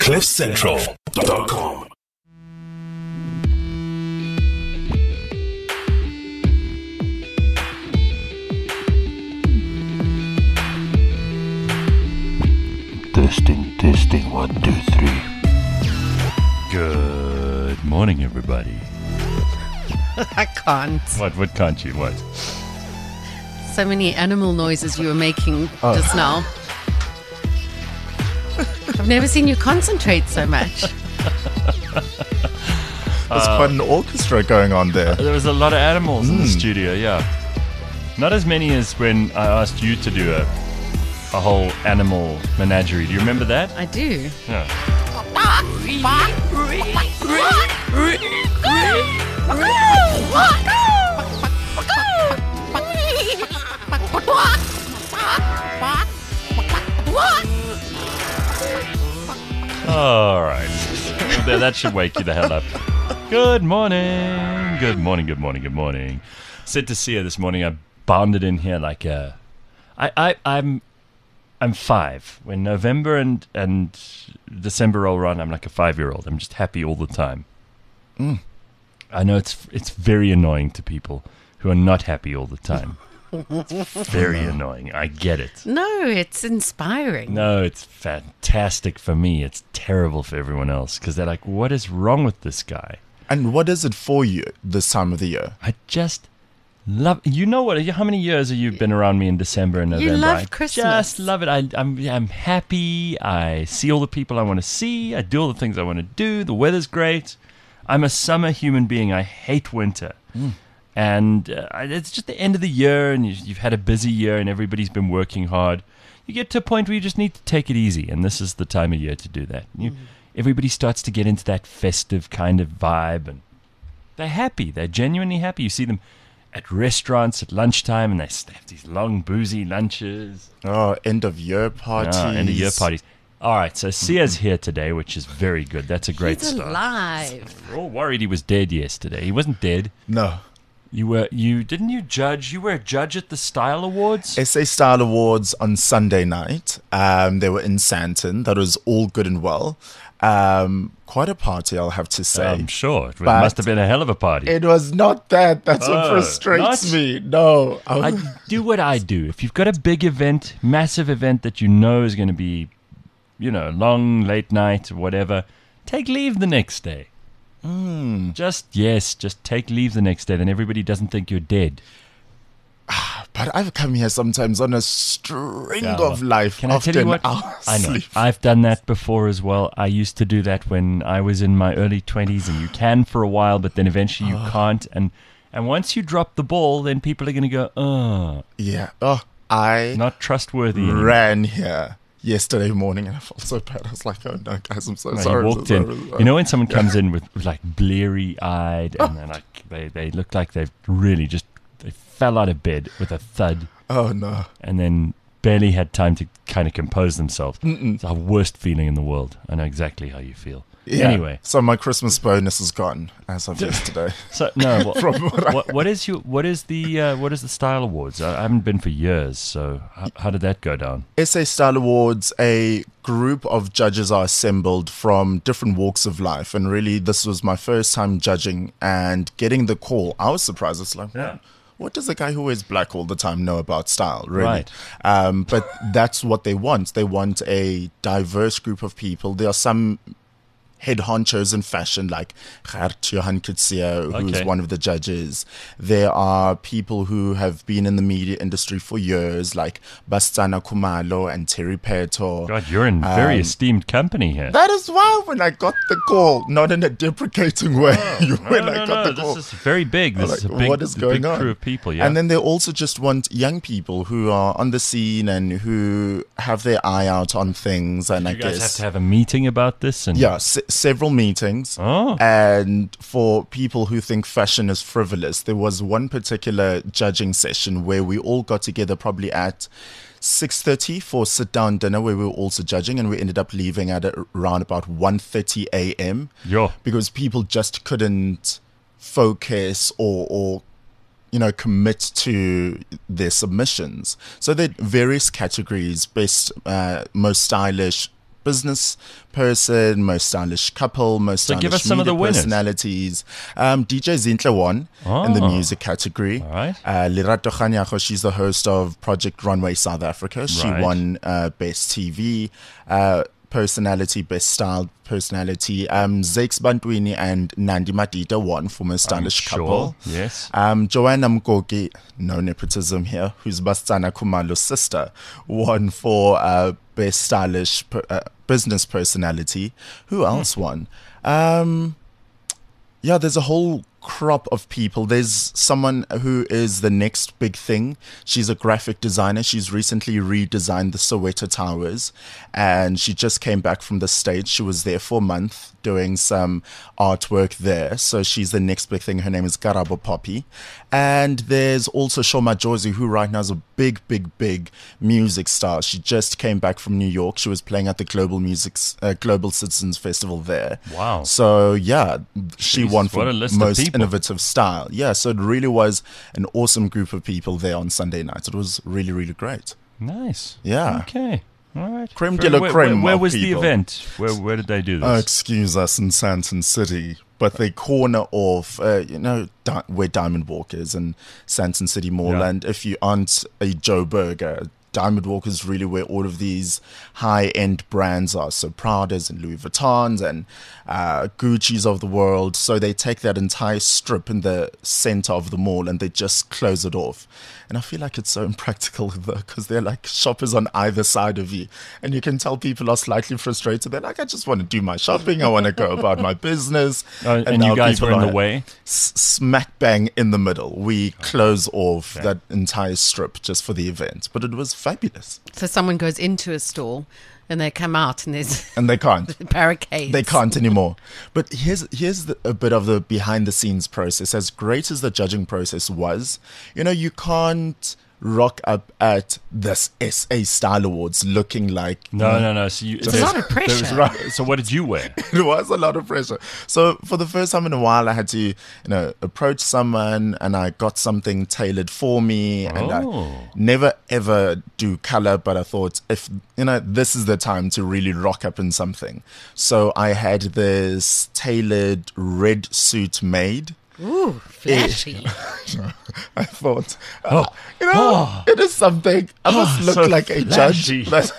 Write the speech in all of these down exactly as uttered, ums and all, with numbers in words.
cliff central dot com. Testing, testing, one, two, three. Good morning, everybody. I can't. What? What can't you? What? So many animal noises you were making Oh. just now. I've never seen you concentrate so much. There's quite an orchestra going on there. There was a lot of animals in the studio. Yeah, not as many as when I asked you to do a a whole animal menagerie. Do you remember that? I do. Yeah. All right. That that should wake you the hell up. Good morning. Good morning. Good morning. Good morning. Said to see her this morning. I bounded in here like a. I I I'm. I'm five. When November and, and December roll around, I'm like a five-year-old. I'm just happy all the time. Mm. I know it's it's very annoying to people who are not happy all the time. It's very annoying. I get it. No, it's inspiring. No, it's fantastic for me. It's terrible for everyone else because they're like, what is wrong with this guy? And what is it for you this time of the year? I just love. You know what? How many years have you been around me in December and November? You love I Christmas. Just love it. I, I'm I'm happy. I see all the people I want to see. I do all the things I want to do. The weather's great. I'm a summer human being. I hate winter. Mm. And uh, it's just the end of the year, and you, you've had a busy year, and everybody's been working hard. You get to a point where you just need to take it easy, and this is the time of year to do that. You, Mm. Everybody starts to get into that festive kind of vibe, and they're happy. They're genuinely happy. You see them at restaurants at lunchtime, and they have these long, boozy lunches. Oh, end of year parties. Ah, end of year parties. All right, so Sia's here today, which is very good. That's a great He's start. alive. We're all worried he was dead yesterday. He wasn't dead. No. You were you didn't you judge? You were a judge at the Style Awards. S A Style Awards on Sunday night. Um, they were in Sandton. That was all good and well. Um, quite a party, I'll have to say. I'm sure it But must have been a hell of a party. It was not that. That's what Oh, frustrates not? me. No. I I do what I do. If you've got a big event, massive event that you know is going to be, you know, long, late night, or whatever, take leave the next day. Mm. Just, yes, just take leave the next day. Then everybody doesn't think you're dead. But I've come here sometimes on a string Yeah, of life. Can I tell you often what? I'll I know. sleep. I've done that before as well. I used to do that when I was in my early twenties, and you can for a while, but then eventually you can't. And and once you drop the ball, then people are going to go, oh, Yeah. Oh, I not trustworthy anymore. ran here yesterday morning and I felt so bad. I was like, oh no, guys, I'm so Right, sorry. you I'm walked so in. sorry. You know when someone comes in with, with like bleary eyed and they're like they, they look like they've really just they fell out of bed with a thud Oh no. and then barely had time to kind of compose themselves. Mm-mm. It's the worst feeling in the world. I know exactly how you feel. Yeah. Anyway, So my Christmas bonus is gone as of yesterday. so no, what, From what I- what, what is your what is the uh, what is the Style Awards? I, I haven't been for years, so how, how did that go down? S A Style Awards, a group of judges are assembled from different walks of life. And really, this was my first time judging and getting the call. I was surprised. It's like, Yeah. what does a guy who wears black all the time know about style, really? Right. Um, but that's what they want. They want a diverse group of people. There are some head honchos in fashion, like Gert Johan Kutsia, who is Okay. one of the judges. There are people who have been in the media industry for years, like Bastana Kumalo and Terry Peto. God, you're in very Um, esteemed company here. That is why when I got the call, not in a deprecating way, when no, I no, got no, the call. this is very big. I'm This is a like, big, what is a big going on? crew of people. Yeah, And then they also just want young people who are on the scene and who have their eye out on things. And I you guys guess have to have a meeting about this. And yeah, se- several meetings. Oh. And for people who think fashion is frivolous, there was one particular judging session where we all got together probably at six thirty for sit down dinner where we were also judging, and we ended up leaving at around about one thirty a.m. Yo. because people just couldn't focus or or you know, commit to their submissions. So there are various categories: best, uh, most stylish, business person, most stylish couple, most So stylish give us some of media the winners. personalities. Um, D J Zintle won in the Oh. music category. All right. Uh, Lerato Kganyago, she's the host of Project Runway South Africa. She Right. won uh, Best T V uh, Personality, Best Styled Personality. Um, Zakes Bantwini and Nandi Madida won for most stylish sure. couple. Yes. Um, Joanna Mkoki, no nepotism here, who's Bastana Kumalo's sister, won for uh, Best Stylish per, uh, Business Personality. Who else won? Um, yeah, there's a whole crop of people. There's someone who is the next big thing. She's a graphic designer. She's recently redesigned the Soweto Towers, and she just came back from the States. She was there for a month doing some artwork there. So she's the next big thing. Her name is Karabo Poppy. And there's also Shoma Jozi, who right now is a big, big, big music star. She just came back from New York. She was playing at the Global Music, uh, Global Citizens Festival there. Wow. So yeah, she Jeez, won what for a list of most people. innovative style. Yeah, so it really was an awesome group of people there on Sunday night. It was really, really great. Nice. Yeah. Okay. All right. Creme Very- de la where, creme Where, where of was the people. event? Where Where did they do this? Oh, excuse us in Sandton City, but they corner off, uh, you know, di- where Diamond Walk is in Sandton City Mall. Yeah. And if you aren't a Joe Burger, Diamond Walk is really where all of these high-end brands are. So Prada's and Louis Vuittons and uh, Gucci's of the world. So they take that entire strip in the center of the mall and they just close it off. And I feel like it's so impractical because they're like shoppers on either side of you. And you can tell people are slightly frustrated. They're like, I just want to do my shopping. I want to go about my business. Oh, and now you guys people were in are the way? s- smack bang in the middle. We close off that entire strip just for the event. But it was fabulous. So someone goes into a store and they come out and there's And they can't. barricades. They can't anymore. But here's here's the, a bit of the behind the scenes process. As great as the judging process was, you know, you can't rock up at this S A Style Awards looking like No, no, no. So you, It's a lot of pressure. Right. So what did you wear? it was a lot of pressure. So for the first time in a while, I had to, you know, approach someone, and I got something tailored for me. And Oh. I never ever do color, but I thought if you know, this is the time to really rock up in something. So I had this tailored red suit made. Ooh, flashy. I thought, uh, you know, it is something. I must look so like a flashy. judge.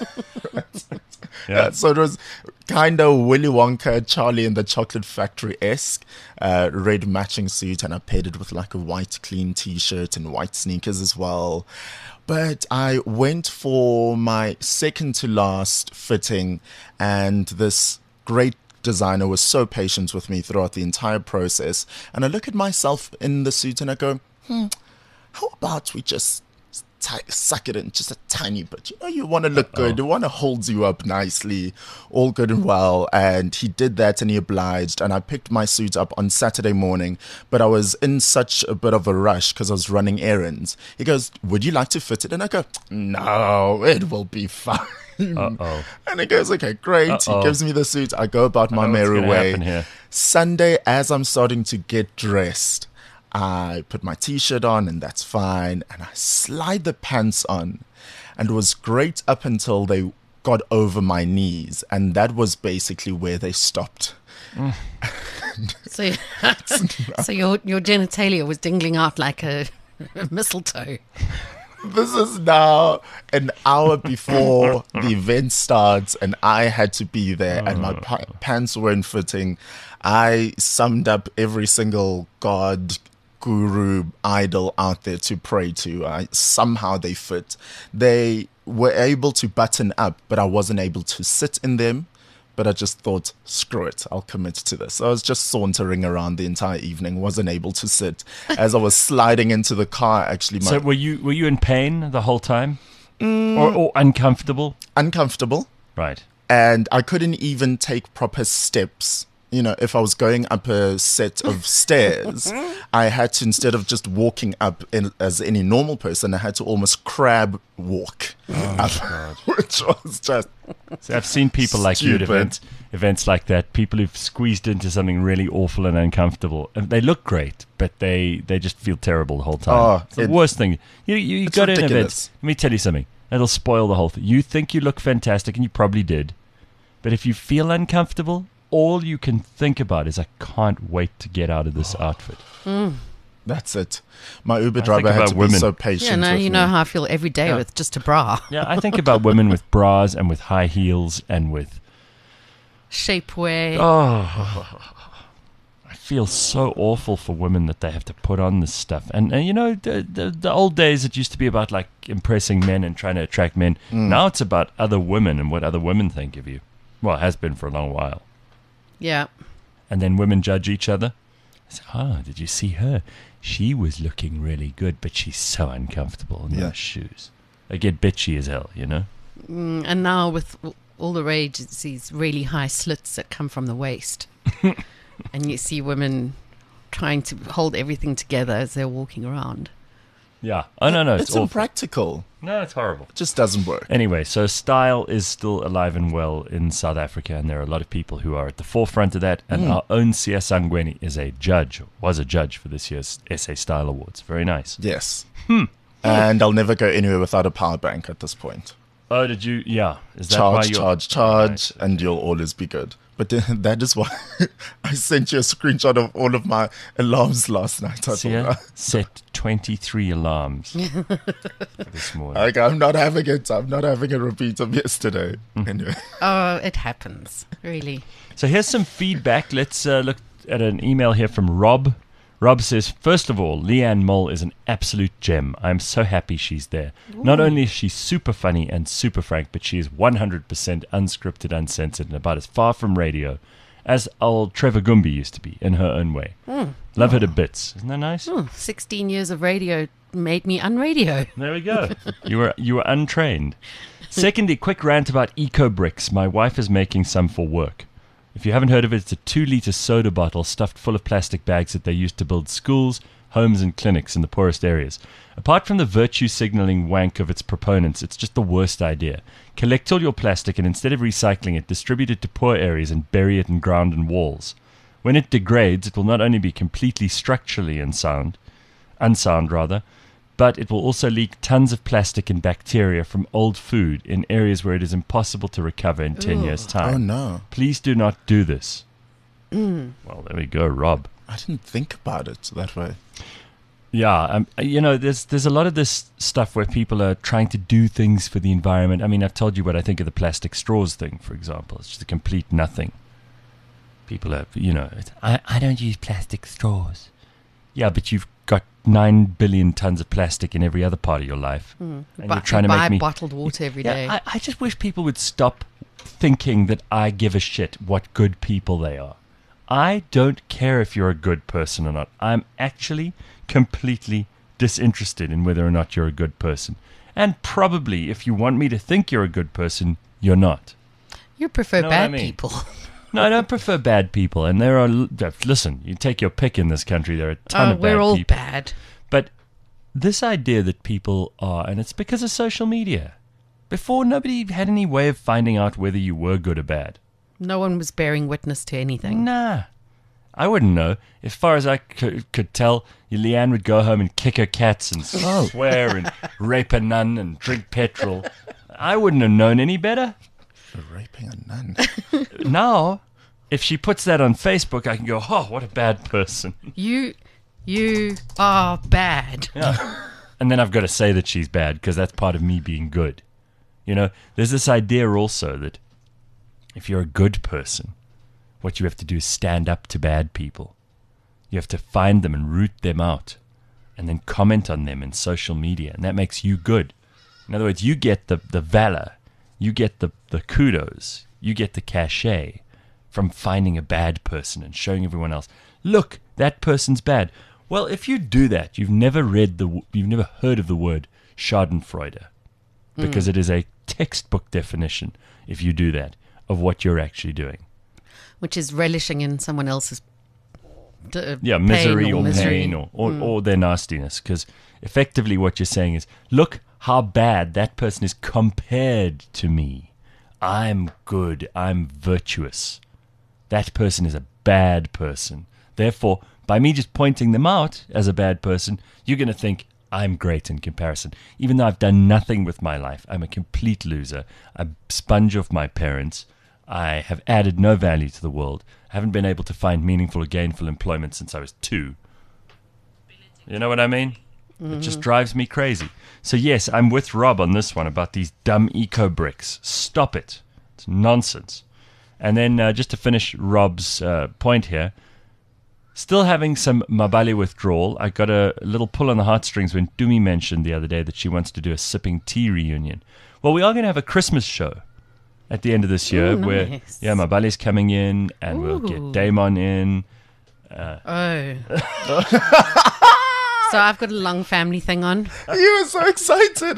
Yeah, so it was kind of Willy Wonka, Charlie and the Chocolate Factory esque, uh, red matching suit, and I paired it with like a white clean T-shirt and white sneakers as well. But I went for my second to last fitting, and this great designer was so patient with me throughout the entire process. And I look at myself in the suit and I go, hmm, how about we just T- suck it in just a tiny bit. You know, you want to look good. You want to hold you up nicely, all good and well. And he did that and he obliged. And I picked my suit up on Saturday morning, but I was in such a bit of a rush because I was running errands. He goes, would you like to fit it? And I go, no, it will be fine. Uh-oh. And he goes, okay, great. Uh-oh. He gives me the suit. I go about my know what's merry gonna way. happen here. Sunday, as I'm starting to get dressed, I put my T-shirt on and that's fine. And I slide the pants on. And it was great up until they got over my knees. And that was basically where they stopped. So, so your your genitalia was dingling out like a, a mistletoe. This is now an hour before the event starts, and I had to be there, and my pa- pants weren't fitting. I summed up every single god, guru, idol out there to pray to. I, somehow they fit. They were able to button up, but I wasn't able to sit in them. But I just thought, screw it, I'll commit to this. I was just sauntering around the entire evening, wasn't able to sit. As I was sliding into the car, actually, my So were you were you in pain the whole time, or, or uncomfortable? uncomfortable. Right. And I couldn't even take proper steps. You know, if I was going up a set of stairs, I had to, instead of just walking up in, as any normal person, I had to almost crab walk up, which was just So I've seen people like you at Stupid. events, events like that. People who've squeezed into something really awful and uncomfortable. And they look great, but they, they just feel terrible the whole time. Oh, it's the it- worst thing. You you, you It's got to an event. ridiculous. Let me tell you something. It'll spoil the whole thing. You think you look fantastic, and you probably did. But if you feel uncomfortable, all you can think about is, I can't wait to get out of this outfit. That's it. My Uber I driver think had about to women. be so patient Yeah, no, with you me. know how I feel every day Yeah. with just a bra. Yeah, I think about women with bras and with high heels and with... Shapewear. Oh, I feel so awful for women that they have to put on this stuff. And, and you know, the, the the old days, it used to be about like impressing men and trying to attract men. Now it's about other women and what other women think of you. Well, it has been for a long while. Yeah. And then women judge each other. Say, oh, did you see her? She was looking really good, but she's so uncomfortable in Yeah. those shoes. They get bitchy as hell, you know? Mm, and now with all the rage, it's these really high slits that come from the waist. And you see women trying to hold everything together as they're walking around. Yeah. Oh, no, no, it's, It's awful. impractical. No, it's horrible. It just doesn't work. Anyway, so style is still alive and well in South Africa, and there are a lot of people who are at the forefront of that. And our own Sia Sangweni is a judge, was a judge for this year's S A Style Awards. Very nice. Yes. Hmm. And I'll never go anywhere without a power bank at this point. Oh, did you? Yeah. Is that why Charge, you're... charge, charge, Right. and you'll always be good. But then that is why I sent you a screenshot of all of my alarms last night. I Sia thought, set twenty-three alarms this morning. like, I'm not having it. I'm not having a repeat of yesterday. Hmm. Anyway. Oh, it happens. Really. So here's some feedback. Let's uh, look at an email here from Rob. Rob says, first of all, Leanne Moll is an absolute gem. I'm so happy she's there. Not only is she super funny and super frank, but she is one hundred percent unscripted, uncensored, and about as far from radio as old Trevor Gumby used to be, in her own way. Love her to bits. Isn't that nice? Oh, sixteen years of radio made me unradio. There we go. You were you were untrained. Secondly, quick rant about Eco Bricks. My wife is making some for work. If you haven't heard of it, it's a two-litre soda bottle stuffed full of plastic bags that they use to build schools, homes, and clinics in the poorest areas. Apart from the virtue signaling wank of its proponents, it's just the worst idea. Collect all your plastic and instead of recycling it, distribute it to poor areas and bury it in ground and walls. When it degrades, it will not only be completely structurally unsound, unsound rather, but it will also leak tons of plastic and bacteria from old food in areas where it is impossible to recover in ten years' time. Oh, no. Please do not do this. Well, there we go, Rob. I didn't think about it that way. Yeah, um, you know, there's there's a lot of this stuff where people are trying to do things for the environment. I mean, I've told you what I think of the plastic straws thing, for example. It's just a complete nothing. People are, you know, it's, I, I don't use plastic straws. Yeah, but you've got nine billion tons of plastic in every other part of your life. And But you're trying to buy make me... bottled water every day. Yeah, I, I just wish people would stop thinking that I give a shit what good people they are. I don't care if you're a good person or not. I'm actually completely disinterested in whether or not you're a good person. And probably, if you want me to think you're a good person, you're not. You prefer Know what I bad mean? people. No, I don't prefer bad people. And there are... Listen, you take your pick in this country. There are a ton Oh, of bad we're all people. bad. But this idea that people are, and it's because of social media. Before, nobody had any way of finding out whether you were good or bad. No one was bearing witness to anything. Nah. I wouldn't know. As far as I could, could tell, Leanne would go home and kick her cats and swear and rape a nun and drink petrol. I wouldn't have known any better. Raping a nun. Now, if she puts that on Facebook, I can go, oh, what a bad person. You, you are bad. And then I've got to say that she's bad because that's part of me being good. You know, there's this idea also that if you're a good person, what you have to do is stand up to bad people. You have to find them and root them out and then comment on them in social media. And that makes you good. In other words, you get the, the valor, you get the, the kudos, you get the cachet from finding a bad person and showing everyone else, look, that person's bad. Well, if you do that, you've never read the, you've never heard of the word Schadenfreude, because it is a textbook definition, if you do that, of what you're actually doing. Which is relishing in someone else's d- Yeah, pain misery or, misery. pain or, or, or their nastiness. Because effectively what you're saying is, look how bad that person is compared to me. I'm good. I'm virtuous. That person is a bad person. Therefore, by me just pointing them out as a bad person, you're going to think I'm great in comparison. Even though I've done nothing with my life. I'm a complete loser. I sponge off my parents. I have added no value to the world. I haven't been able to find meaningful or gainful employment since I was two. You know what I mean? Mm-hmm. It just drives me crazy. So yes, I'm with Rob on this one about these dumb eco bricks. Stop it. It's nonsense. And then uh, just to finish Rob's uh, point here, still having some Mabali withdrawal. I got a little pull on the heartstrings when Dumi mentioned the other day that she wants to do a sipping tea reunion. Well, we are going to have a Christmas show at the end of this year. Ooh, where nice. yeah, Mabali's coming in, and Ooh. we'll get Damon in. Oh. So I've got a long family thing on. You were so excited.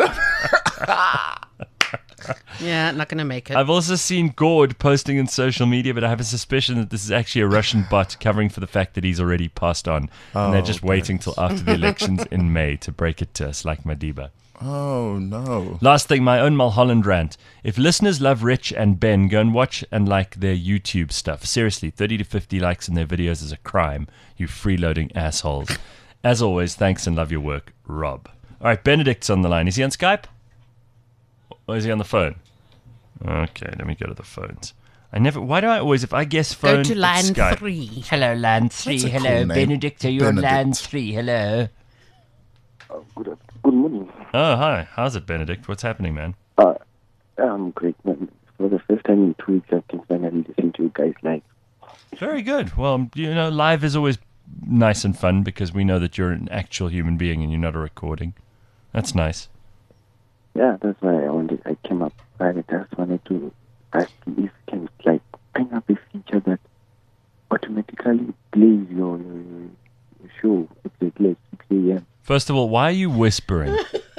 Yeah, not going to make it. I've also seen Gord posting in social media, but I have a suspicion that this is actually a Russian bot covering for the fact that he's already passed on. and they're Oh, just waiting till after the elections in May to break it to us like Madiba. Oh, no. Last thing, my own Mulholland rant. If listeners love Rich and Ben, go and watch and like their YouTube stuff. Seriously, thirty to fifty likes in their videos is a crime, you freeloading assholes. As always, thanks and love your work, Rob. All right, Benedict's on the line. Is he on Skype? Or is he on the phone? Okay, let me go to the phones. I never. Why do I always, if I guess phone, Go to it's line Skype. three. Hello, line three. That's a Hello, cool name. Benedict. Are you on line Benedict. three? Hello. Good, good morning. Oh, hi. How's it, Benedict? What's happening, man? Uh, I'm great, man. For the first time in two weeks, I can finally listen to you guys live. Very good. Well, you know, live is always nice and fun because we know that you're an actual human being and you're not a recording. That's nice. Yeah, that's why I wanted. I came up. I just wanted to ask you if you can like bring up a feature that automatically plays your, your, your show exactly at six a.m. First of all, why are you whispering?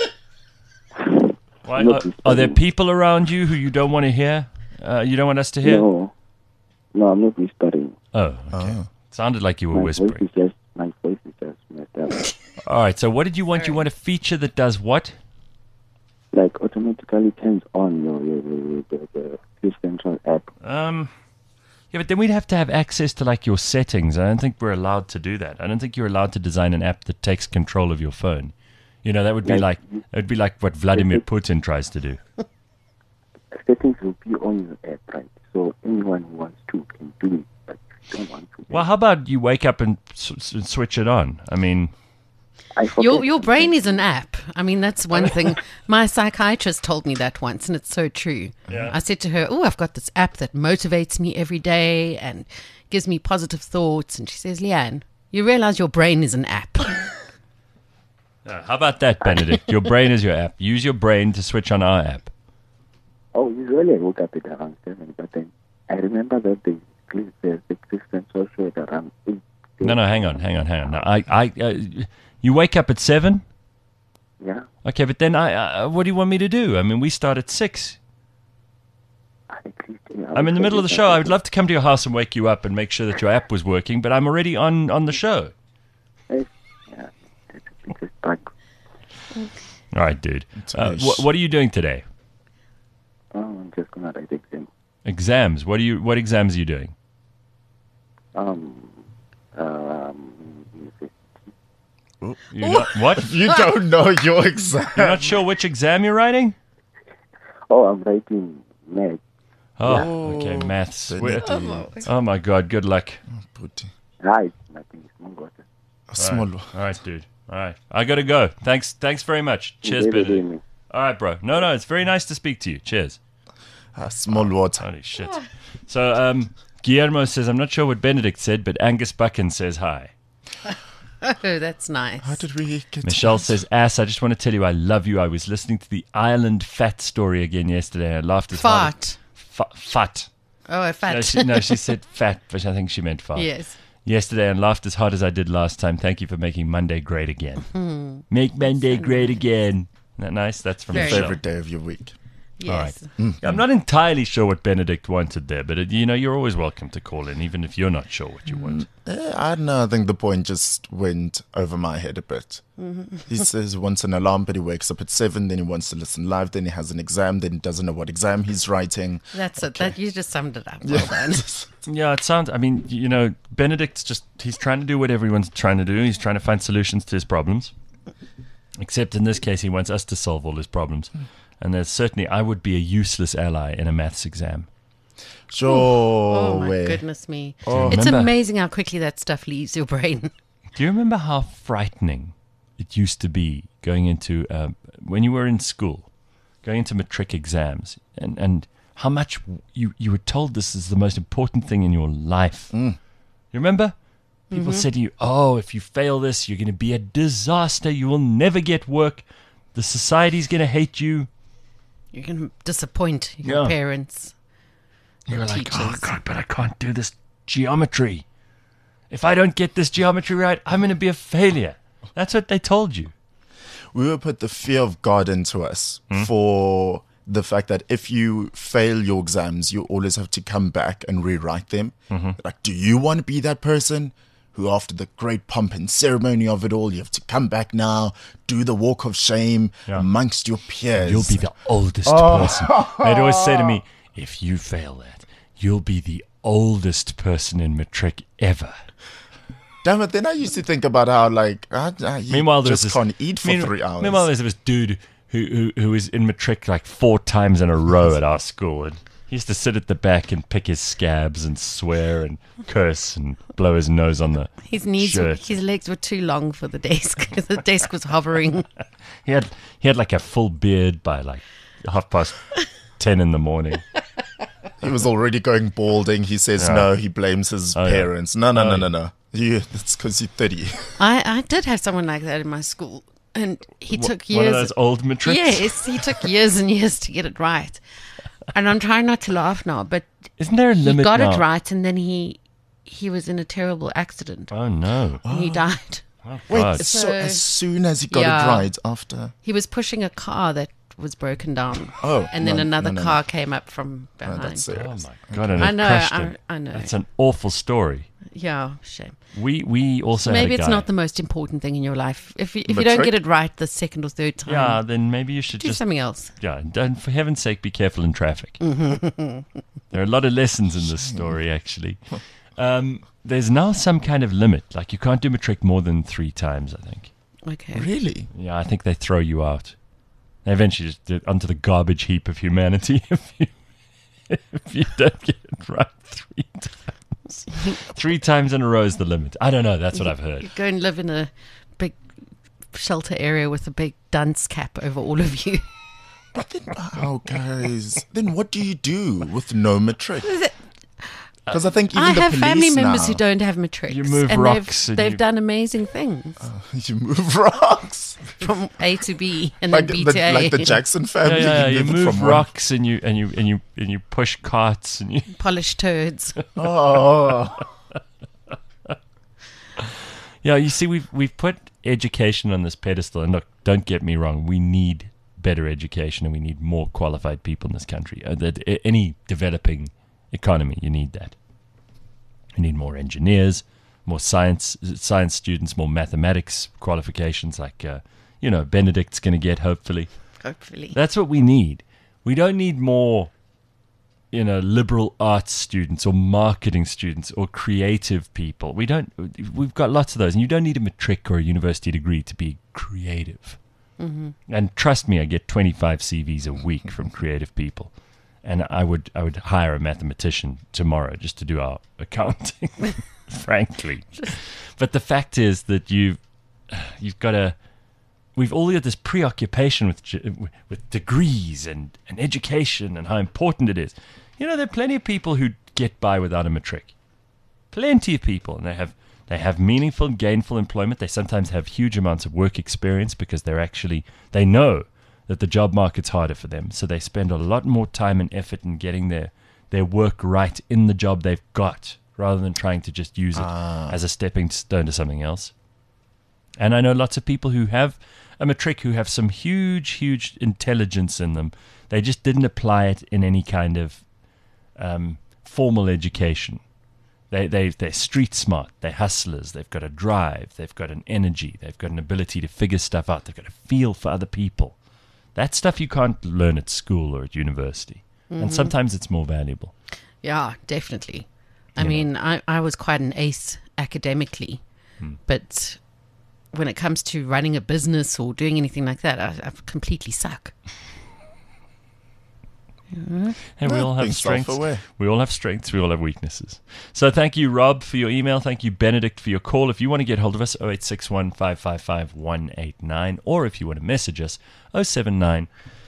Why, Not are, are there whispering. people around you who you don't want to hear? Uh, you don't want us to hear? No, no, I'm not whispering. Oh, okay. Oh. Sounded like you were My voice whispering. is just my voice is just messed up. All right, so what did you want? You want a feature that does what? Like automatically turns on your your, your, your the Cliff Central app. Um, yeah, but then we'd have to have access to like your settings. I don't think we're allowed to do that. I don't think you're allowed to design an app that takes control of your phone. You know, that would be like Like- that would be like what Vladimir Putin tries to do. Settings will be on your app, right? So anyone who wants to can do it, but if you don't want to. Well, how about you wake up and s- s- switch it on? I mean, I forget Your your brain sometimes. is an app. I mean, that's one thing. My psychiatrist told me that once, and it's so true. Yeah. I said to her, "Oh, I've got this app that motivates me every day and gives me positive thoughts." And she says, "Leanne, you realize your brain is an app." uh, how about that, Benedict? Your brain is your app. Use your brain to switch on our app. Oh, usually I woke up at around seven, but then I remember that the Cliff the, the Cliff Central show at around eight. No, no, hang on, hang on, hang on. No, I, I, uh, you wake up at seven. Yeah, Okay, but then I, uh, what do you want me to do? I mean, we start at six. at least. Yeah, I'm in the middle of the show. I would love to come to your house and wake you up and make sure that your app was working, but I'm already on, on the show. Yeah, it's, it's a bug. All right, dude. Uh, nice. wh- what are you doing today? Oh, I'm just gonna write exam. Exams. What are you? What exams are you doing? Um, um, You're not, what? You don't know your exam. You're not sure which exam you're writing? oh, I'm writing math. Oh, okay, maths. Benedict. Where- Oh my God, good luck. Putty. Right, nothing is wrong with it. A small one. All right, dude. All right, I gotta go. Thanks, thanks very much. Cheers, Very, Benedict. very- All right, bro. No, no, it's very nice to speak to you. Cheers. A small water. Holy shit. So, um, Guillermo says, I'm not sure what Benedict said, but Angus Buchan says hi. Oh, that's nice. How did we get Michelle to says, Ass, I just want to tell you I love you. I was listening to the Ireland fat story again yesterday. I laughed as hard as- Fart. Fa- fat. Oh, a fat. No she, no, she said fat, but I think she meant fart. Yes. Yesterday and laughed as hard as I did last time. Thank you for making Monday great again. Hmm. Make Monday great again. Isn't that nice? That's from Very Michelle. favorite day of your week? Yes. I'm not entirely sure what Benedict wanted there, but it, you know, you're always welcome to call in, even if you're not sure what you want. Eh, I don't know. I think the point just went over my head a bit. Mm-hmm. He says he wants an alarm, but he wakes up at seven. Then he wants to listen live. Then he has an exam. Then he doesn't know what exam he's writing. That's it. That you just summed it up. Well done. Yeah, it sounds. I mean, you know, Benedict's just—he's trying to do what everyone's trying to do. He's trying to find solutions to his problems. Except in this case, he wants us to solve all his problems. And there's certainly, I would be a useless ally in a maths exam. Sure. Oh my way. goodness me! Oh. It's Remember- amazing how quickly that stuff leaves your brain. Do you remember how frightening it used to be going into, um, when you were in school, going into matric exams, and, and how much you, you were told this is the most important thing in your life? Mm. You remember? People said to you, oh, if you fail this, you're going to be a disaster. You will never get work. The society's going to hate you. You're going to disappoint your Yeah. parents. You were like, oh, teachers. God, but I can't do this geometry. If I don't get this geometry right, I'm going to be a failure. That's what they told you. We were put the fear of God into us Hmm? for the fact that if you fail your exams, you always have to come back and rewrite them. Mm-hmm. Like, do you want to be that person who, after the great pomp and ceremony of it all, you have to come back now, do the walk of shame Yeah. amongst your peers? You'll be the oldest person. They'd always say to me, if you fail that, you'll be the oldest person in matric ever. Damn it, then I used to think about how, like, uh, uh, you Meanwhile, there was just this, can't eat for mean- three hours. Meanwhile, there's this dude who, who who was in matric like four times in a row at our school, and he used to sit at the back and pick his scabs and swear and curse and blow his nose on the His knees, shirt. his legs were too long for the desk. The desk was hovering. He had he had like a full beard by like half past ten in the morning. He was already going balding. He says Yeah. no, he blames his Oh, yeah. parents. No, no, Oh, no, yeah. no, no. You, that's because you're thirty. I, I did have someone like that in my school, and he took One of years. those old matrics. Yes, he took years and years to get it right. And I'm trying not to laugh now, but Isn't there a he limit got now? it right, and then he he was in a terrible accident, Oh no! and he died. Oh, Wait, God. so, So- as soon as he got Yeah. it right after. He was pushing a car that was broken down. Oh, and then no, another no, no, and no. came up from Oh, behind. that's Oh serious. my God! And I it know, crushed I, him. I know. That's an awful story. Yeah, shame. We we also had Maybe a it's guy. not the most important thing in your life. If you, if you But don't trick- get it right the second or third time, Yeah, then maybe you should do just something else. yeah. Don't, for heaven's sake, be careful in traffic. There are a lot of lessons in this story, actually. Um, there's now some kind of limit. Like you can't do matric more than three times. I think. Okay. Really? Yeah, I think they throw you out. They eventually just do it onto the garbage heap of humanity if you if you don't get it right three times. Three times in a row is the limit. I don't know. That's what I've heard. You go and live in a big shelter area with a big dunce cap over all of you. But then, oh, guys, then what do you do with no matric? Because I think even I the have police family members now, who don't have matrics. You move and rocks They've, and they've you- done amazing things you move rocks. from A to B and Like then B the, to A. like the Jackson Yeah, family. yeah, yeah. You it move from one- rocks and you and you and you and you push carts and you. Polished turds. Oh, Yeah, you see, we've we've put education on this pedestal, and look, don't get me wrong, we need better education, and we need more qualified people in this country. Uh, that a- any developing economy, you need that. You need more engineers, more science science students, more mathematics qualifications, like uh, you know Benedict's going to get, hopefully. Hopefully. That's what we need. We don't need more, you know, liberal arts students or marketing students or creative people. We don't. We've got lots of those, and you don't need a matric or a university degree to be creative. Mm-hmm. And trust me, I get twenty-five C Vs a week from creative people, and I would I would hire a mathematician tomorrow just to do our accounting, frankly. But the fact is that you've you've got to. We've all got this preoccupation with ge- with degrees and, and education and how important it is. You know, there are plenty of people who get by without a matric. Plenty of people, and they have they have meaningful, gainful employment. They sometimes have huge amounts of work experience because they're actually they know that the job market's harder for them, so they spend a lot more time and effort in getting their their work right in the job they've got, rather than trying to just use it as a stepping stone to something else. And I know lots of people who have a matric who have some huge, huge intelligence in them. They just didn't apply it in any kind of um, formal education. They, they, they're street smart. They're hustlers. They've got a drive. They've got an energy. They've got an ability to figure stuff out. They've got a feel for other people. That stuff you can't learn at school or at university. Mm-hmm. And sometimes it's more valuable. Yeah, definitely. I Yeah. mean, I, I was quite an ace academically, Hmm. but when it comes to running a business or doing anything like that, I, I completely suck. And we No, all have being strengths. self-aware. We all have strengths. We all have weaknesses. So thank you, Rob, for your email. Thank you, Benedict, for your call. If you want to get hold of us, oh eight six one, five five five, one eight nine. Or if you want to message us, oh seven nine,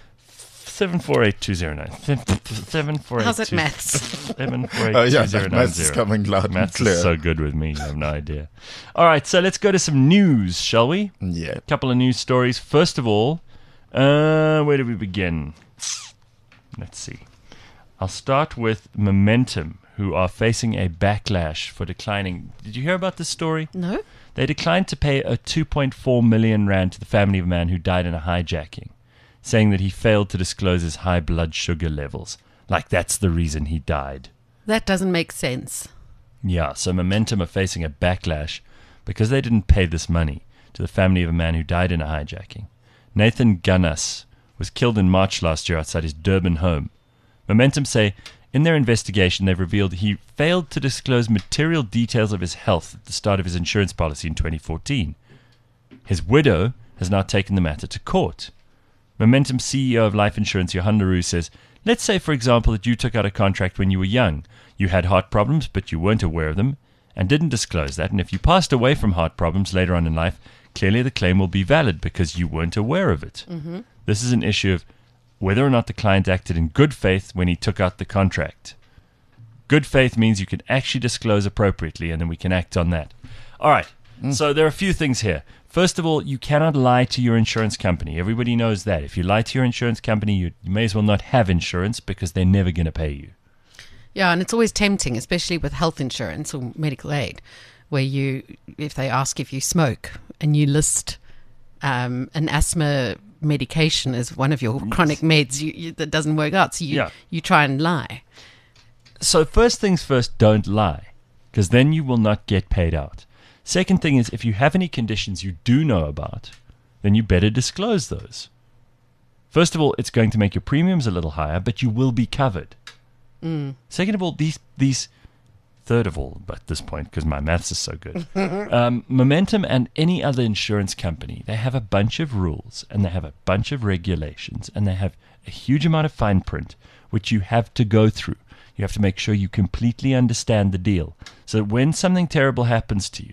seven four eight, two oh nine. seven four eight, How's that maths? seven four eight, Oh, yeah, two oh that nine maths is zero. coming loud and Maths clear. is so good with me. You have no idea. All right, so let's go to some news, shall we? Yeah. Couple of news stories. First of all, uh, where do we begin? Let's see. I'll start with Momentum, who are facing a backlash for declining. Did you hear about this story? No? They declined to pay a two point four million rand to the family of a man who died in a hijacking, saying that he failed to disclose his high blood sugar levels. Like that's the reason he died. That doesn't make sense. Yeah, so Momentum are facing a backlash because they didn't pay this money to the family of a man who died in a hijacking. Nathan Gunnas was killed in March last year outside his Durban home. Momentum say in their investigation they've revealed he failed to disclose material details of his health at the start of his insurance policy in twenty fourteen. His widow has now taken the matter to court. Momentum C E O of life insurance, Johan Leroux, says, let's say, for example, that you took out a contract when you were young. You had heart problems, but you weren't aware of them and didn't disclose that. And if you passed away from heart problems later on in life, clearly the claim will be valid because you weren't aware of it. Mm-hmm. This is an issue of whether or not the client acted in good faith when he took out the contract. Good faith means you can actually disclose appropriately, and then we can act on that. All right, mm. So there are a few things here. First of all, you cannot lie to your insurance company. Everybody knows that. If you lie to your insurance company, you, you may as well not have insurance because they're never going to pay you. Yeah, and it's always tempting, especially with health insurance or medical aid, where you, if they ask if you smoke and you list um, an asthma medication as one of your chronic meds, you, you, that doesn't work out. So you, Yeah. you try and lie. So first things first, don't lie, because then you will not get paid out. Second thing is, if you have any conditions you do know about, then you better disclose those. First of all, it's going to make your premiums a little higher, but you will be covered. Mm. Second of all, these these third of all, at this point, because my maths is so good, um, Momentum and any other insurance company, they have a bunch of rules and they have a bunch of regulations and they have a huge amount of fine print which you have to go through. You have to make sure you completely understand the deal so that when something terrible happens to you,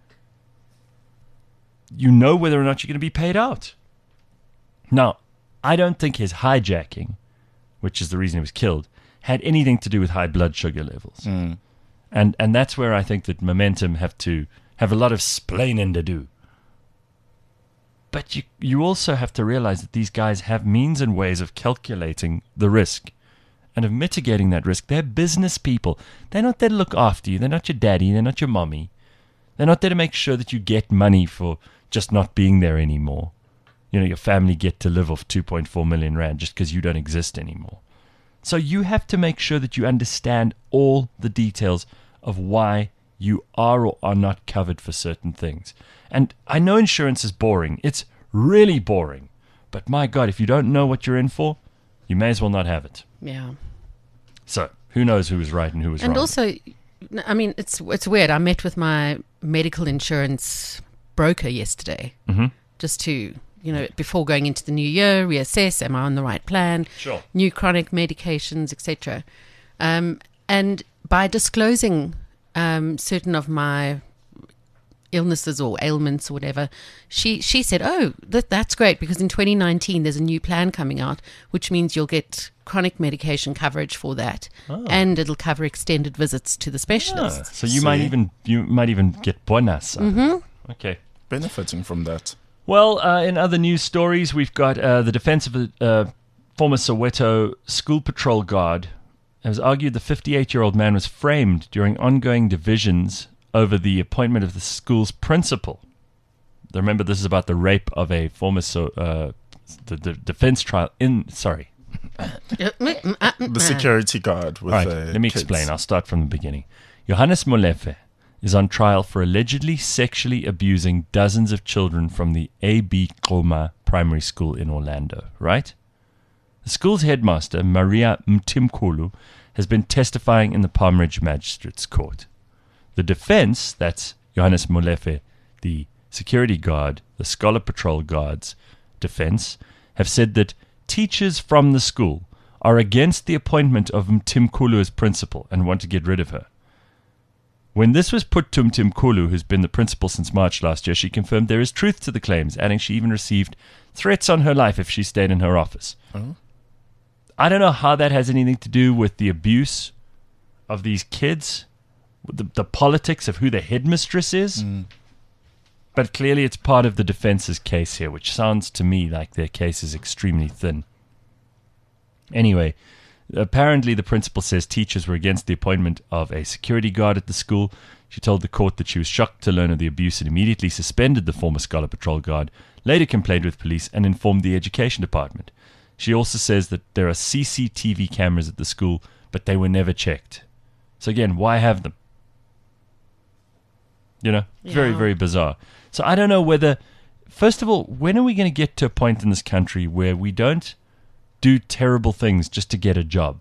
you know whether or not you're going to be paid out. Now, I don't think his hijacking, which is the reason he was killed, had anything to do with high blood sugar levels. Mm. And and that's where I think that Momentum have to have a lot of splaining to do. But you you also have to realize that these guys have means and ways of calculating the risk and of mitigating that risk. They're business people. They're not there to look after you. They're not your daddy. They're not your mommy. They're not there to make sure that you get money for just not being there anymore. You know, your family get to live off two point four million rand just because you don't exist anymore. So you have to make sure that you understand all the details of why you are or are not covered for certain things. And I know insurance is boring. It's really boring. But my God, if you don't know what you're in for, you may as well not have it. Yeah. So who knows who was right and who was And wrong? also, I mean, it's it's weird. I met with my medical insurance broker yesterday Mhm. just to, you know, before going into the new year, reassess, am I on the right plan? Sure. New chronic medications, et cetera. Um, and by disclosing um, certain of my illnesses or ailments or whatever, she she said, oh, that that's great because in twenty nineteen there's a new plan coming out, which means you'll get chronic medication coverage for that, Oh. and it'll cover extended visits to the Ah, specialist. so you might See? even you might even get bonus. Mm-hmm. Okay. Benefiting from that. Well, uh, in other news stories, we've got uh, the defense of a uh, former Soweto school patrol guard has argued the fifty-eight-year-old man was framed during ongoing divisions over the appointment of the school's principal. Remember, this is about the rape of a former so, uh, the, the defense trial in, sorry. The security guard with All right, the let me kids. explain. I'll start from the beginning. Johannes Molefe is on trial for allegedly sexually abusing dozens of children from the A B Koma Primary School in Orlando, right? The school's headmaster, Maria Mtimkulu, has been testifying in the Palm Ridge Magistrates Court. The defense, that's Johannes Molefe, the security guard, the Scholar Patrol Guard's defense, have said that teachers from the school are against the appointment of Mtimkulu as principal and want to get rid of her. When this was put to Mtimkulu, who's been the principal since March last year, she confirmed there is truth to the claims, adding she even received threats on her life if she stayed in her office. Oh. I don't know how that has anything to do with the abuse of these kids, the, the politics of who the headmistress is, Mm. but clearly it's part of the defense's case here, which sounds to me like their case is extremely thin. Anyway, apparently the principal says teachers were against the appointment of a security guard at the school. She told the court that she was shocked to learn of the abuse and immediately suspended the former Scholar Patrol guard, later complained with police and informed the education department. She also says that there are C C T V cameras at the school, but they were never checked. So again, why have them? You know, Yeah. very, very bizarre. So I don't know whether, first of all, when are we going to get to a point in this country where we don't do terrible things just to get a job?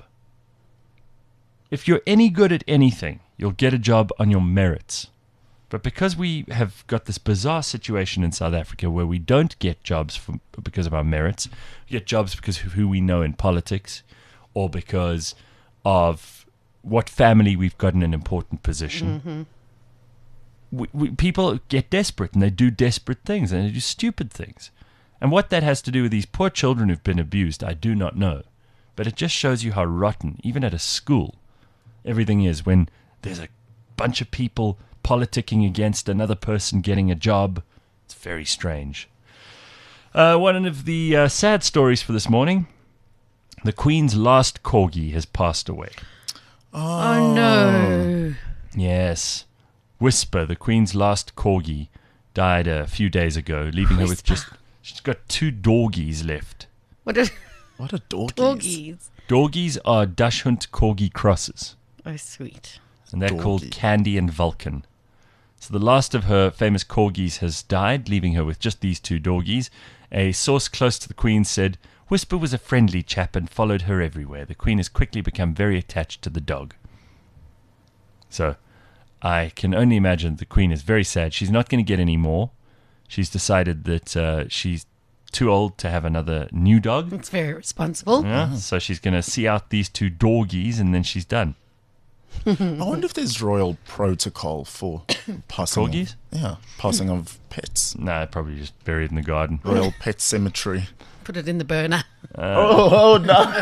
If you're any good at anything, you'll get a job on your merits. But because we have got this bizarre situation in South Africa where we don't get jobs for, because of our merits, we get jobs because of who we know in politics or because of what family we've got in an important position. Mm-hmm. We, we, people get desperate and they do desperate things and they do stupid things. And what that has to do with these poor children who've been abused, I do not know. But it just shows you how rotten, even at a school, everything is when there's a bunch of people politicking against another person getting a job. It's very strange. Uh, one of the uh, sad stories for this morning, the Queen's last corgi has passed away. Oh, no. Yes. Whisper, the Queen's last corgi, died a few days ago, leaving her with Whisper. just... She's got two dorgies left. What are What a dorkies. doggies? Dorgies are Dachshund Corgi crosses, Oh, sweet. and they're Dorgie. called Candy and Vulcan. So the last of her famous corgis has died, leaving her with just these two dorgies. A source close to the Queen said, Whisper was a friendly chap and followed her everywhere. The Queen has quickly become very attached to the dog. So I can only imagine the Queen is very sad. She's not going to get any more. She's decided that uh, she's too old to have another new dog. It's very responsible. Yeah, so she's going to see out these two dorgies and then she's done. I wonder if there's royal protocol for passing Corgis? Of, yeah, passing of pets. Nah, probably just buried in the garden. Royal pet cemetery. Put it in the burner. Oh,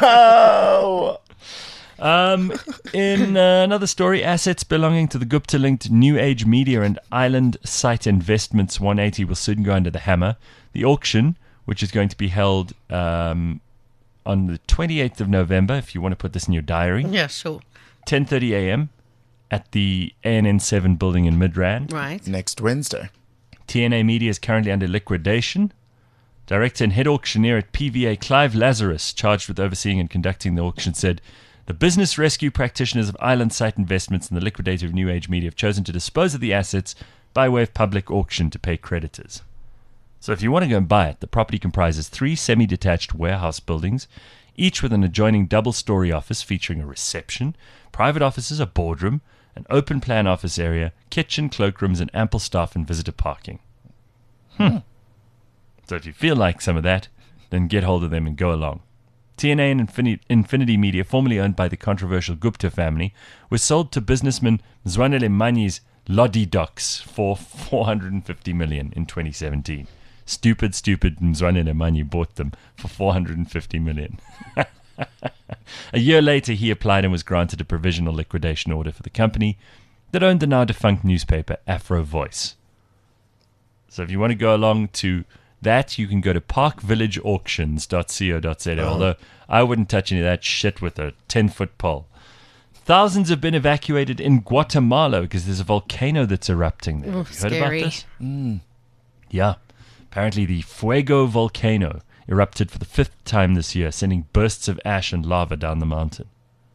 no! Um, in uh, another story, assets belonging to the Gupta-linked New Age Media and Island Site Investments one eighty will soon go under the hammer. The auction, which is going to be held um, on the twenty-eighth of November, if you want to put this in your diary, Yeah, sure. ten thirty a.m. at the A N N seven building in Midrand. Right. Next Wednesday. T N A Media is currently under liquidation. Director and head auctioneer at P V A, Clive Lazarus, charged with overseeing and conducting the auction, said, the business rescue practitioners of Island Site Investments and the liquidator of New Age Media have chosen to dispose of the assets by way of public auction to pay creditors. So if you want to go and buy it, the property comprises three semi-detached warehouse buildings, each with an adjoining double-story office featuring a reception, private offices, a boardroom, an open-plan office area, kitchen, cloakrooms, and ample staff and visitor parking. Hmm. So if you feel like some of that, then get hold of them and go along. T N A and Infini- Infinity Media, formerly owned by the controversial Gupta family, was sold to businessman Mzwanele Manyi's Lodi Docs for four hundred fifty million dollars in twenty seventeen. Stupid, stupid Mzwanele Manyi bought them for four hundred fifty million dollars. A year later, he applied and was granted a provisional liquidation order for the company that owned the now defunct newspaper Afro Voice. So if you want to go along to that, you can go to park village auctions dot co dot za, Oh. although I wouldn't touch any of that shit with a ten-foot pole. Thousands have been evacuated in Guatemala because there's a volcano that's erupting there. Oh, Have you heard scary. about this? Yeah. Apparently the Fuego volcano erupted for the fifth time this year, sending bursts of ash and lava down the mountain.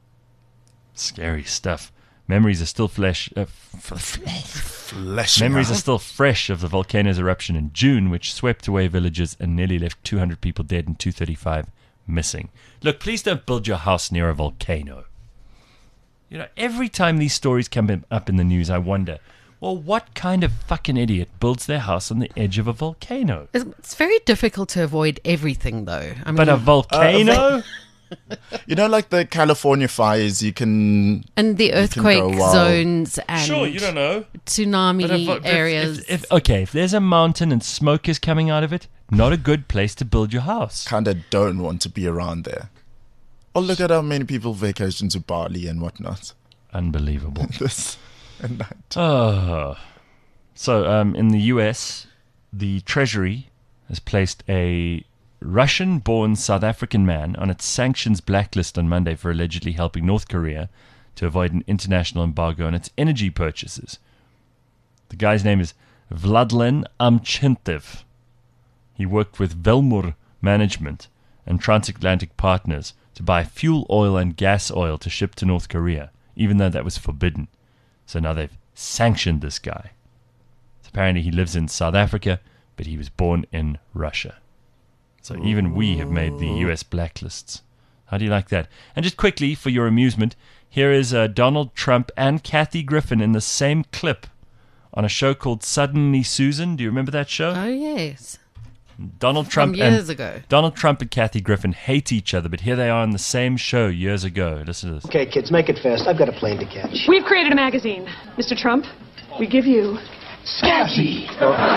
Scary stuff. Memories are still flesh... Uh, f- Fleshing Memories out. are still fresh of the volcano's eruption in June, which swept away villages and nearly left two hundred people dead and two hundred thirty-five missing. Look, please don't build your house near a volcano. You know, every time these stories come in- up in the news, I wonder, well, what kind of fucking idiot builds their house on the edge of a volcano? It's, it's very difficult to avoid everything, though. I mean, But a volcano? You know, like the California fires, you can. And the can go earthquake wild. zones and Sure, you don't know. tsunami But if- if- areas. If, if, okay, if there's a mountain and smoke is coming out of it, not a good place to build your house. Kind of don't want to be around there. Oh, look at how many people vacation to Bali and whatnot. Unbelievable. This and that. Oh. So, um, in the U S, the Treasury has placed a Russian-born South African man on its sanctions blacklist on Monday for allegedly helping North Korea to avoid an international embargo on its energy purchases. The guy's name is Vladlen Amchintev. He worked with Velmur Management and Transatlantic Partners to buy fuel oil and gas oil to ship to North Korea, even though that was forbidden. So now they've sanctioned this guy. So apparently he lives in South Africa, but he was born in Russia. So even we have made the U S blacklists. How do you like that? And just quickly, for your amusement, here is uh, Donald Trump and Kathy Griffin in the same clip on a show called Suddenly Susan. Do you remember that show? oh, yes. Donald Trump From years and ago. Donald Trump and Kathy Griffin hate each other, but here they are on the same show years ago. Listen to this. Okay, kids, make it fast. I've got a plane to catch. We've created a magazine. Mister Trump, we give you Scabsy!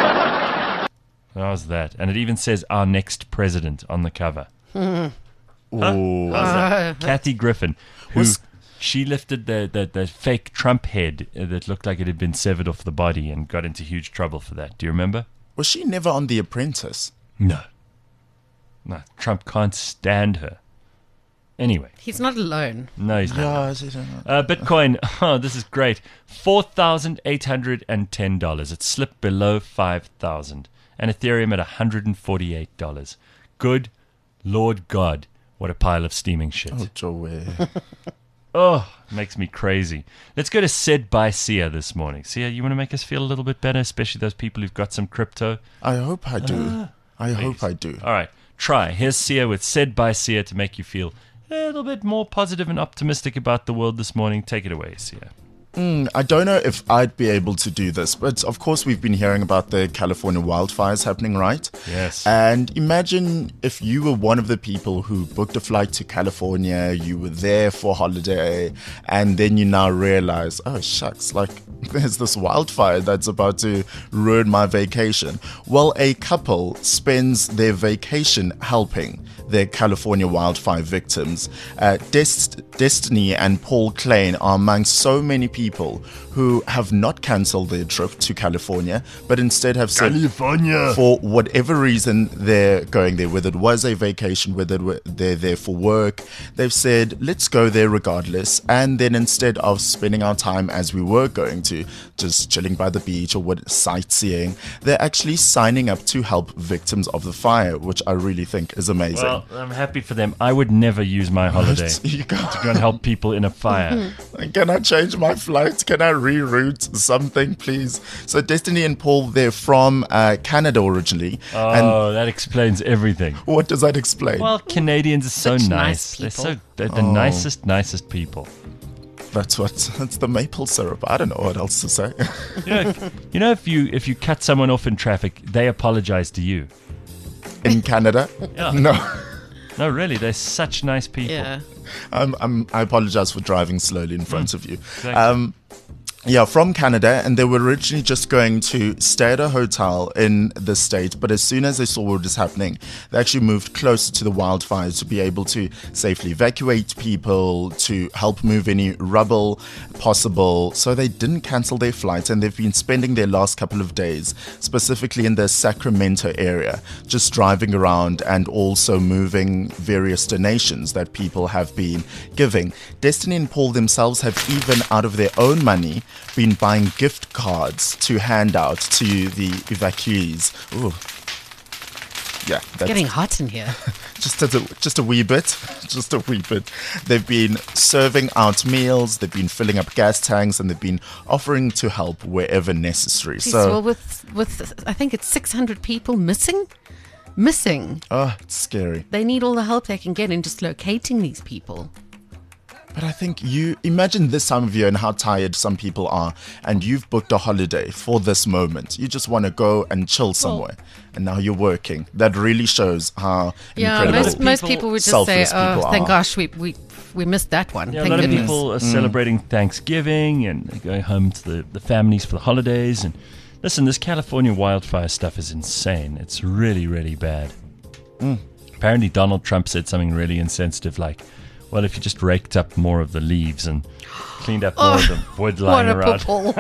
How's that? And it even says our next president on the cover. Oh, How's that? Kathy Griffin, who Was- she lifted the, the, the fake Trump head that looked like it had been severed off the body and got into huge trouble for that. Do you remember? was she never on The Apprentice? No. No, Trump can't stand her. Anyway, He's not alone. no, he's not. Yeah, I don't know. Uh, Bitcoin, oh, this is great. four thousand eight hundred ten dollars. It slipped below five thousand dollars. And Ethereum at one hundred forty-eight dollars. Good Lord God, what a pile of steaming shit. Oh, Joey. Oh, makes me crazy. Let's go to Said by Sia this morning. Sia, you want to make us feel a little bit better, especially those people who've got some crypto? I hope I do. I hope Please. I do. All right, try. Here's Sia with Said by Sia to make you feel a little bit more positive and optimistic about the world this morning. Take it away, Sia. Mm, I don't know if I'd be able to do this, but of course we've been hearing about the California wildfires happening, right? Yes. And imagine if you were one of the people who booked a flight to California, you were there for holiday, and then you now realize, oh shucks, like there's this wildfire that's about to ruin my vacation. Well, a couple spends their vacation helping their California wildfire victims. Uh, Dest- Destiny and Paul Klein are among so many people who have not cancelled their trip to California, but instead have said, California. for whatever reason they're going there, whether it was a vacation, whether they're there for work, they've said, let's go there regardless. And then instead of spending our time as we were going to, just chilling by the beach or what sightseeing, they're actually signing up to help victims of the fire, which I really think is amazing. Well, I'm happy for them. I would never use my holiday You to can't- go and help people in a fire. Can I change my flight? Can I reroute something, please? So Destiny and Paul, they're from uh, Canada originally. And Oh, that explains everything. what does that explain? Well, Canadians are so Such nice. nice They're so people. they're the Oh. nicest, nicest people. That's what. That's the maple syrup. I don't know what else to say. You know, you know, if you if you cut someone off in traffic, they apologize to you. In Canada? Yeah. No. No, really, they're such nice people. Yeah. I'm, I'm, I apologize for driving slowly in front of you. Exactly. Um, yeah, from Canada, and they were originally just going to stay at a hotel in the state, but as soon as they saw what was happening, they actually moved closer to the wildfires to be able to safely evacuate people, to help move any rubble possible. So they didn't cancel their flight, and they've been spending their last couple of days, specifically in the Sacramento area, just driving around and also moving various donations that people have been giving. Destiny and Paul themselves have even, out of their own money, been buying gift cards to hand out to the evacuees. Ooh. Yeah, that's Getting hot in here. just a, just a wee bit, just a wee bit. They've been serving out meals, they've been filling up gas tanks, and they've been offering to help wherever necessary. Jeez, So, well, with with I think it's six hundred people missing, missing. oh, it's scary. They need all the help they can get in just locating these people. But I think you imagine this time of year and how tired some people are, and you've booked a holiday for this moment. You just want to go and chill somewhere, and now you're working. That really shows how Yeah, incredible most, most people would just say, selfless oh, people thank are. gosh, we, we, we missed that one. Yeah, a thank lot of goodness. people are celebrating Thanksgiving and they're going home to the, the families for the holidays. And listen, this California wildfire stuff is insane. It's really, really bad. Apparently, Donald Trump said something really insensitive, like, "Well, if you just raked up more of the leaves and cleaned up more of the wood lying What a around." poo-poo.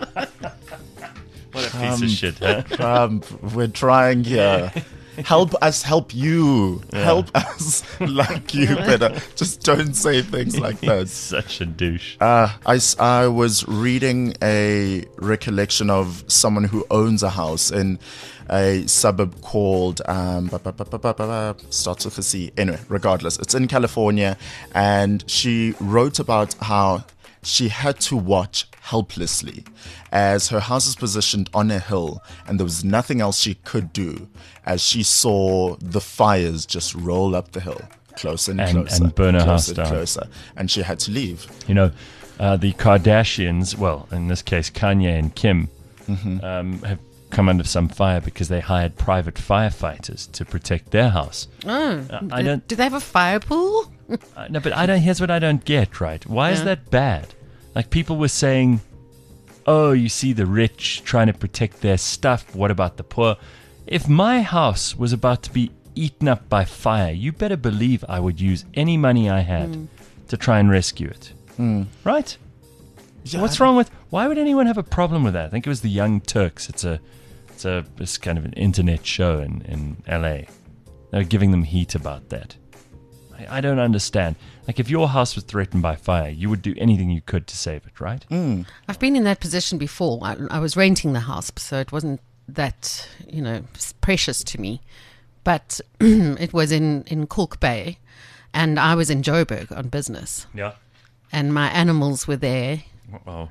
What a piece of shit, huh? Trump, we're trying here. Help us help you. Help us like you better. Just don't say things like that. Such a douche. Uh, I, s- I was reading a recollection of someone who owns a house in a suburb called, um, ba- ba- ba- ba- ba- ba- starts with a C. Anyway, regardless, it's in California. And she wrote about how she had to watch helplessly as her house is positioned on a hill and there was nothing else she could do as she saw the fires just roll up the hill closer and, And- closer and burn her closer house and down. closer, and she had to leave. You know, uh, the Kardashians, well, in this case, Kanye and Kim, Mm-hmm. um, have come under some fire because they hired private firefighters to protect their house. Oh, Uh, I do- don't- Do they have a fire pool? Uh, no, but I don't. Here's what I don't get. Right? Why is Yeah. that bad? Like people were saying, "Oh, you see the rich trying to protect their stuff. What about the poor?" If my house was about to be eaten up by fire, you better believe I would use any money I had to try and rescue it. Right? Yeah, What's wrong with? Why would anyone have a problem with that? I think it was the Young Turks. It's a, it's a, it's kind of an internet show in in L A. They're giving them heat about that. I, I don't understand. Like if your house was threatened by fire, you would do anything you could to save it, right? I've been in that position before. I, I was renting the house, so it wasn't that, you know, s- precious to me. But it was in, in Kalk Bay, and I was in Joburg on business, Yeah. and my animals were there. Oh.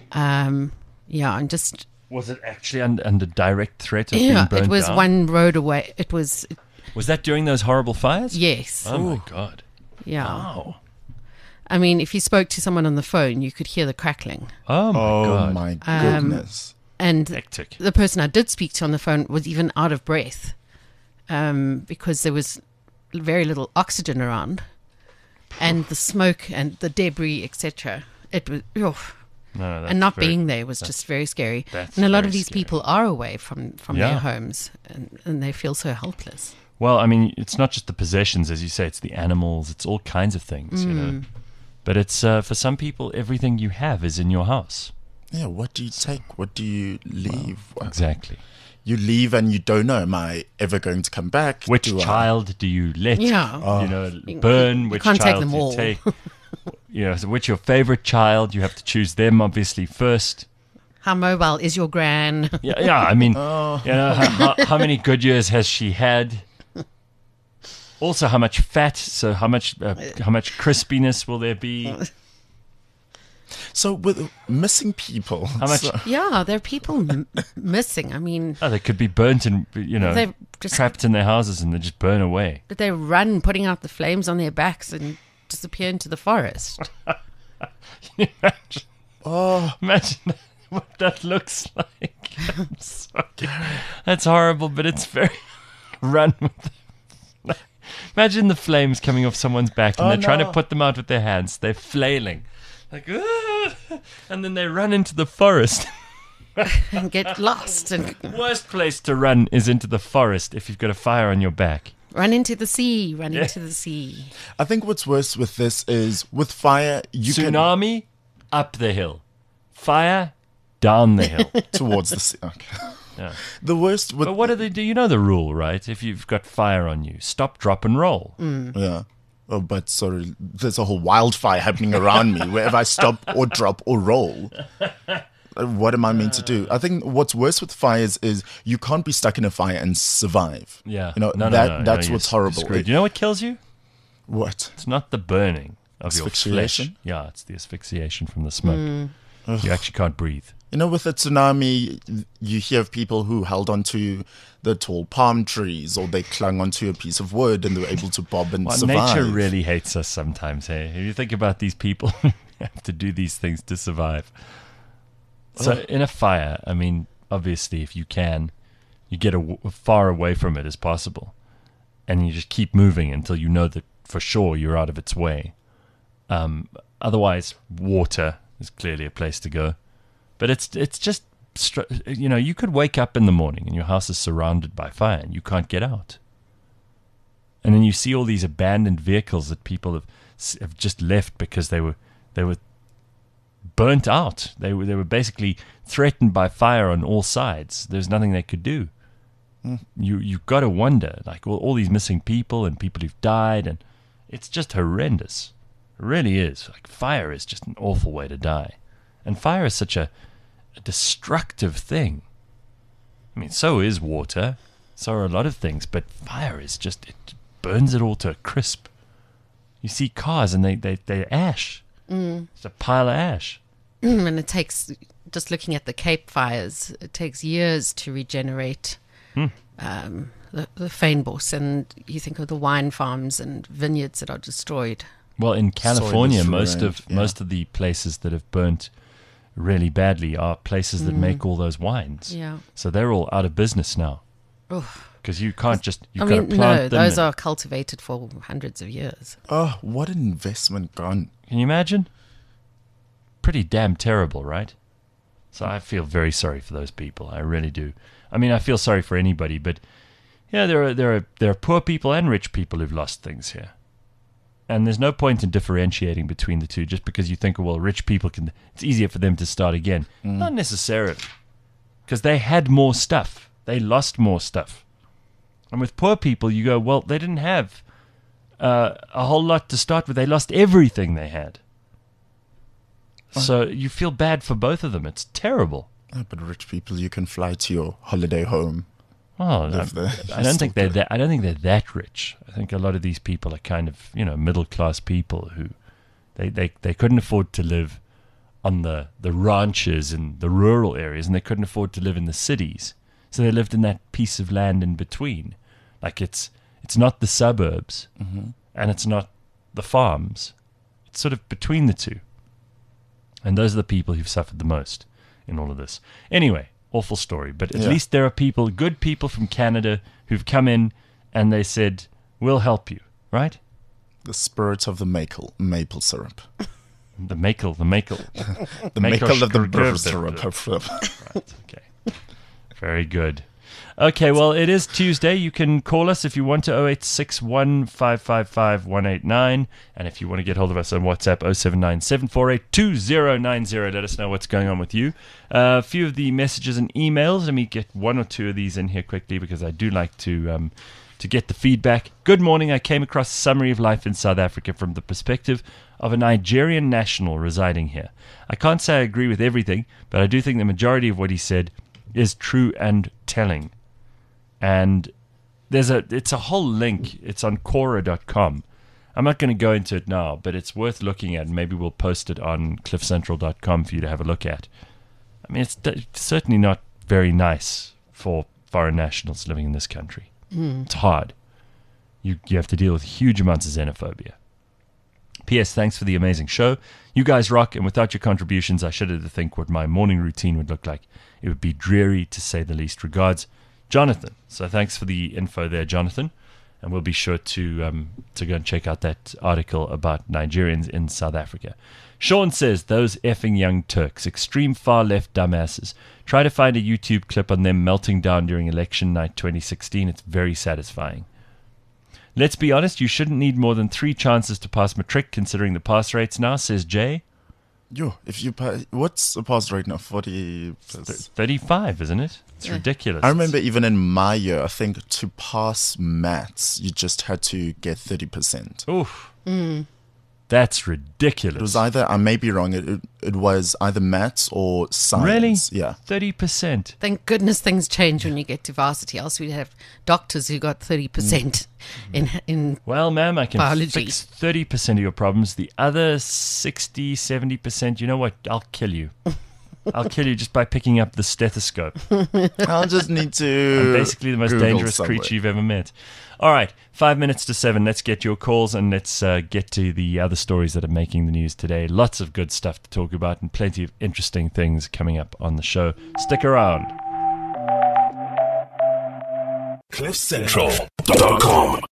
Um, yeah, and just Was it actually under, under direct threat of being yeah, burnt it was down? one road away. It was Was that during those horrible fires? yes, Oh my god. yeah. Wow. I mean, if you spoke to someone on the phone, you could hear the crackling. Oh my Oh god. my Um, goodness. And Hectic. the person I did speak to on the phone was even out of breath um, because there was very little oxygen around, and the smoke and the debris, et cetera. It was, oh, No, no, that's and not very- being there was just very scary. that's And a lot very of these scary. people are away from from Yeah. their homes, and, and they feel so helpless. Well, I mean, it's not just the possessions, as you say. It's the animals. It's all kinds of things, you Mm. know. But it's uh, for some people, everything you have is in your house. Yeah, what do you take? What do you leave? Well, Exactly. You leave and you don't know, am I ever going to come back? Which Do I- child do you let? Yeah. You know, You- burn. you Which can't take child them do you all. take? You know, so which your favorite child? You have to choose them obviously first. How mobile is your gran? Yeah, yeah. I mean, Oh. you know, how, how, how many good years has she had? Also, how much fat? So, how much uh, how much crispiness will there be? So with missing people, How much? so- Yeah, there are people m- missing. I mean, Oh, they could be burnt and you know They've just- trapped in their houses and they just burn away. but they run, putting out the flames on their backs and disappear into the forest. Imagine, oh, imagine what that looks like. I'm sorry. That's horrible, but it's very run with them. Imagine the flames coming off someone's back and Oh, they're trying to no. put them out with their hands. They're flailing. Like, "Ah," and then they run into the forest. And get lost and Worst place to run is into the forest if you've got a fire on your back. run into the sea, run into the sea. I think what's worse with this is with fire, you Tsunami, up the hill. Fire, down the hill. can towards the sea. Okay. Yeah. The worst with But what do they do? You know the rule, right? If you've got fire on you, stop, drop, and roll. yeah. Oh, but sorry, there's a whole wildfire happening around me wherever I stop or drop or roll. Uh, What am I meant to do? I think what's worse with fires is you can't be stuck in a fire and survive. Yeah. You know, no, no, that no, that's no, what's you're- you're horrible. screwed. You know what kills you? What? It's not the burning of your flesh. Asphyxiation? Yeah, it's the asphyxiation from the smoke. You actually can't breathe. You know, with the tsunami, you hear of people who held onto the tall palm trees, or they clung onto a piece of wood and they were able to bob and Well, survive. nature really hates us sometimes, hey? If you think about these people who have to do these things to survive. So Oh. in a fire, I mean, obviously, if you can, you get as far away from it as possible. And you just keep moving until you know that for sure you're out of its way. Um, otherwise, water is clearly a place to go. But it's it's just, str- you know, you could wake up in the morning and your house is surrounded by fire and you can't get out. And then you see all these abandoned vehicles that people have have just left because they were they were burnt out. They were they were basically threatened by fire on all sides. There's nothing they could do. Mm. You you've got to wonder, like all, all these missing people and people who've died, and it's just horrendous. It really is. Like fire is just an awful way to die, and fire is such a, a destructive thing. I mean, so is water, so are a lot of things, but fire is just, it burns it all to a crisp. You see cars and they they they're ash. Mm. It's a pile of ash. And it takes, just looking at the Cape fires, it takes years to regenerate Hmm. um, the, the Fynbos, and you think of the wine farms and vineyards that are destroyed. Well, in California, Soil is most ruined, of yeah. most of the places that have burnt really badly are places that Mm. make all those wines. Yeah. So they're all out of business now Oh, because you can't just you've I got mean, to plant no, them. those and- are cultivated for hundreds of years. Oh, what an investment gone. Can you imagine? Pretty damn terrible, right? So I feel very sorry for those people. I really do. I mean, I feel sorry for anybody, but yeah, there are there are there are poor people and rich people who've lost things here. And there's no point in differentiating between the two just because you think, well, rich people can, it's easier for them to start again. Not necessarily. Because they had more stuff. They lost more stuff. And with poor people, you go, well, they didn't have uh, a whole lot to start with. They lost everything they had. So you feel bad for both of them. It's terrible. Oh, but rich people, you can fly to your holiday home. Well, I, If they're I don't think they're still that. I don't think they're that rich. I think a lot of these people are kind of, you know, middle class people who they, they, they couldn't afford to live on the, the ranches and the rural areas, and they couldn't afford to live in the cities. So they lived in that piece of land in between. Like it's it's not the suburbs, Mhm. and it's not the farms. It's sort of between the two. And those are the people who've suffered the most in all of this. Anyway, awful story. But at Yeah. least there are people, good people from Canada, who've come in and they said, we'll help you, right? The spirit of the maple, maple syrup. The maple, the maple. The Maple maple of the syrup. maple syrup. Right, okay. Very good. Okay, well, it is Tuesday. You can call us if you want to oh eight six one, five five five, one eight nine. And if you want to get hold of us on WhatsApp, oh seven nine, seven four eight, two oh nine oh. Let us know what's going on with you. Uh, a few of the messages and emails. Let me get one or two of these in here quickly because I do like to um, to get the feedback. Good morning. I came across a summary of life in South Africa from the perspective of a Nigerian national residing here. I can't say I agree with everything, but I do think the majority of what he said is true and telling. And there's a it's a whole link. It's on Quora dot com. I'm not going to go into it now, but it's worth looking at. Maybe we'll post it on cliff central dot com for you to have a look at. I mean, it's d- certainly not very nice for foreign nationals living in this country. Mm. It's hard. You you have to deal with huge amounts of xenophobia. P S. Thanks for the amazing show. You guys rock, and without your contributions, I shudder to think what my morning routine would look like. It would be dreary, to say the least. Regards, Jonathan. So thanks for the info there, Jonathan. And we'll be sure to um, to go and check out that article about Nigerians in South Africa. Sean says, those effing young Turks, extreme far-left dumbasses. Try to find a YouTube clip on them melting down during election night twenty sixteen. It's very satisfying. Let's be honest, you shouldn't need more than three chances to pass matric, considering the pass rates now, says Jay. Yo, if you pa- what's the pass rate now? Forty. thirty-five, isn't it? It's Yeah. ridiculous. I remember even in my year, I think to pass maths, you just had to get thirty percent. Oof. Mm. That's ridiculous. It was either, I may be wrong, it, it, it was either maths or science. Really? Yeah. thirty percent. Thank goodness things change when you get to varsity. Else we'd have doctors who got thirty percent in in Well, ma'am, I can biology. fix thirty percent of your problems. The other sixty, seventy percent, you know what? I'll kill you. I'll kill you just by picking up the stethoscope. I'll just need to. I'm basically the most Google dangerous somewhere. creature you've ever met. All right, five minutes to seven. Let's get your calls and let's uh, get to the other stories that are making the news today. Lots of good stuff to talk about and plenty of interesting things coming up on the show. Stick around. cliff central dot com